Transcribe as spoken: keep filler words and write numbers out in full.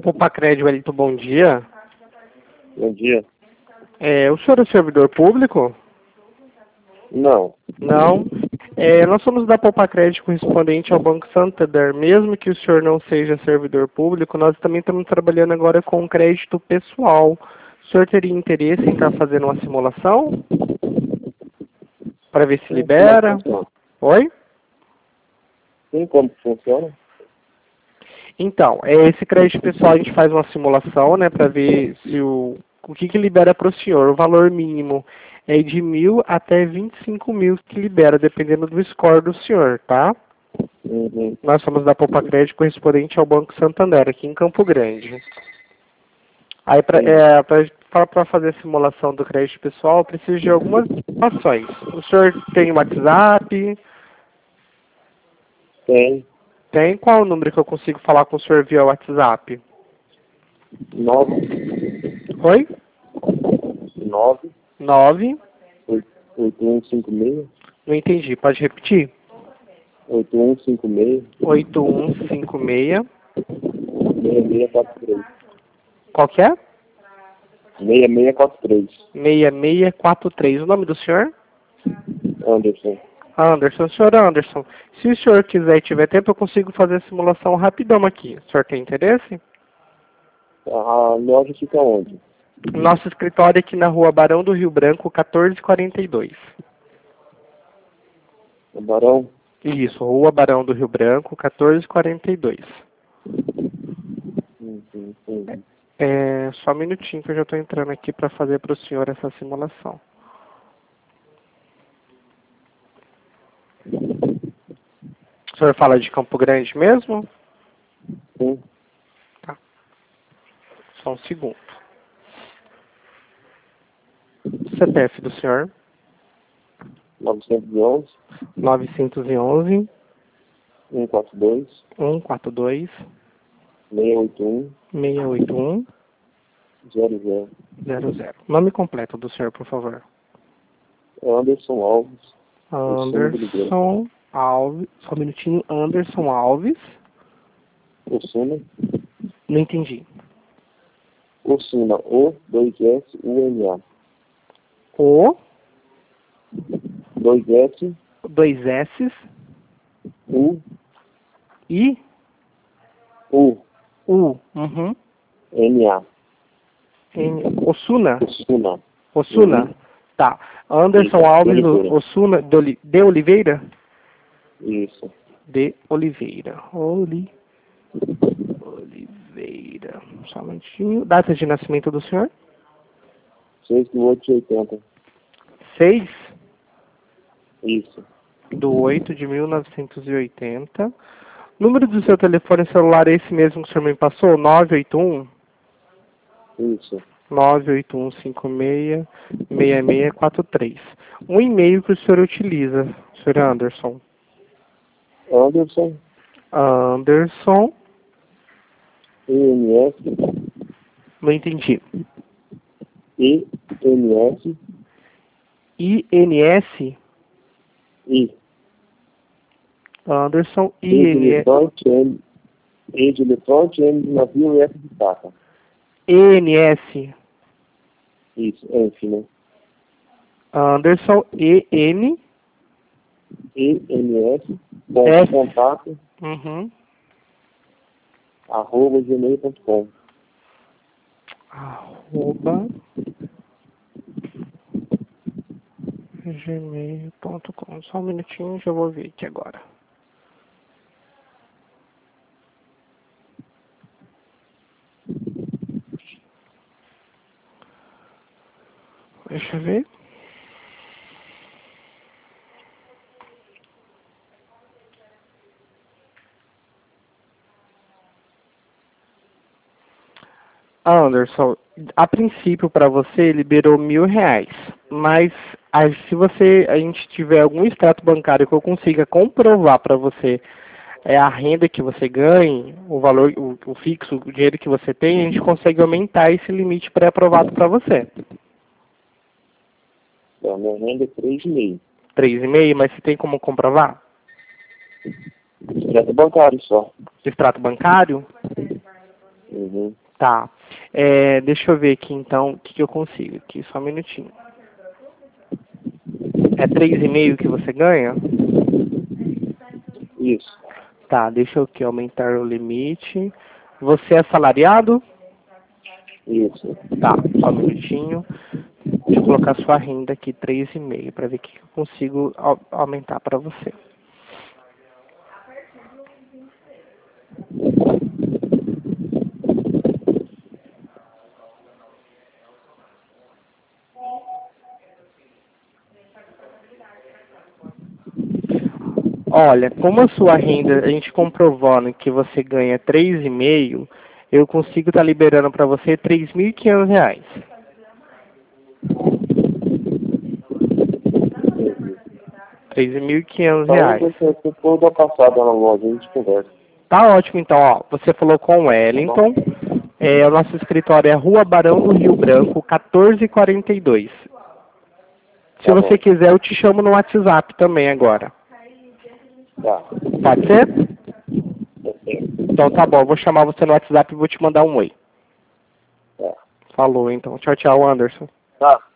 Opa, Crédito, Wellington, bom dia. Bom dia. É, o senhor é servidor público? Não. Não. É, nós somos da Poupa Crédito correspondente ao Banco Santander. Mesmo que o senhor não seja servidor público, nós também estamos trabalhando agora com crédito pessoal. O senhor teria interesse em estar fazendo uma simulação? Para ver se Sim, libera? como funciona? Oi? Sim, como funciona? Então, é, esse crédito pessoal a gente faz uma simulação, né, para ver se o, o que, que libera para o senhor. O valor mínimo é de mil até vinte e cinco mil que libera, dependendo do score do senhor, tá? Uhum. Nós somos da Poupa Crédito correspondente ao Banco Santander, aqui em Campo Grande. Aí, para Sim. é, para fazer a simulação do crédito pessoal, eu preciso de algumas informações. O senhor tem WhatsApp? Tem Tem? Qual o número que eu consigo falar com o senhor via WhatsApp? nove, Oi? nove, Nove. oito um cinco seis, Não entendi. Pode repetir? oito um cinco seis, oito um cinco seis. seis seis quatro três. Qual que é? seis seis quatro três. seis seis quatro três. O nome do senhor? Anderson. Anderson. Senhor Anderson, se o senhor quiser e tiver tempo, eu consigo fazer a simulação rapidão aqui. O senhor tem interesse? A loja fica onde? Nosso escritório é aqui na rua Barão do Rio Branco, quatorze quarenta e dois. O Barão? Isso, rua Barão do Rio Branco, quatorze quarenta e dois. Uhum, uhum. É, só um minutinho que eu já estou entrando aqui para fazer para o senhor essa simulação. O senhor fala de Campo Grande mesmo? Sim. Tá. Só um segundo. C P F do senhor? novecentos e onze, novecentos e onze, cento e quarenta e dois, cento e quarenta e dois, seiscentos e oitenta e um, seiscentos e oitenta e um, zero zero. zero zero. Nome completo do senhor, por favor. Anderson Alves. Anderson Alves. Só um minutinho. Anderson Alves. Osuna. Não entendi. Osuna. O, dois S, U, N, A. O, dois S, dois S, U, I, U, U. Uhum. N, A. N, Osuna. Osuna. Osuna. Uhum. Tá. Anderson Isso, Alves de Oliveira. Osuna de, Oli, de Oliveira? Isso. De Oliveira. Oli, Oliveira. Só um minutinho. Data de nascimento do senhor? seis de oito de oitenta. seis Isso. do oito de mil novecentos e oitenta. Número do seu telefone celular é esse mesmo que o senhor me passou? nove oito um, Isso. nove oito um cinco seis, seis seis quatro três. Um e-mail que o senhor utiliza, senhor Anderson. Anderson, Anderson, E N S, não entendi. E N S, I N S, I. Anderson, E de I N S, elefante, N, E de elefante, N de navio e F de faca. E N S, Isso, F, né? Anderson, E N, E N S, ponto S, contato, uhum, arroba gmail ponto com. arroba, gmail ponto com. Só um minutinho, já vou ver aqui agora. Deixa eu ver. Anderson, a princípio para você liberou mil reais, mas aí, se você a gente tiver algum extrato bancário que eu consiga comprovar para você é a renda que você ganhe, o valor, o, o fixo, o dinheiro que você tem, a gente consegue aumentar esse limite pré-aprovado para você. Então, minha renda é três e meio. três vírgula cinco, mas você tem como comprovar? Extrato bancário só. Extrato bancário? Uhum. Tá. É, deixa eu ver aqui então o que, que eu consigo aqui, só um minutinho. É três e meio que você ganha? Isso. Tá, deixa eu aqui aumentar o limite. Você é assalariado? Isso. Tá, só um minutinho. Deixa eu colocar sua renda aqui, três e meio, para ver o que eu consigo au- aumentar para você. Olha, como a sua renda, a gente comprovando que você ganha três e meio, eu consigo estar liberando para você três mil e quinhentos reais. três mil e quinhentos Então, reais. deixa eu for dar passada na loja, a gente conversa. Tá ótimo, então, ó. Você falou com o Wellington. É, o nosso escritório é Rua Barão do Rio Branco, quatorze e quarenta e dois. Se Tá você bom. quiser, eu te chamo no WhatsApp também agora. Tá. Pode ser? Tá certo. Então tá bom, eu vou chamar você no WhatsApp e vou te mandar um oi. Tá. Falou, então. Tchau, tchau, Anderson. Tá.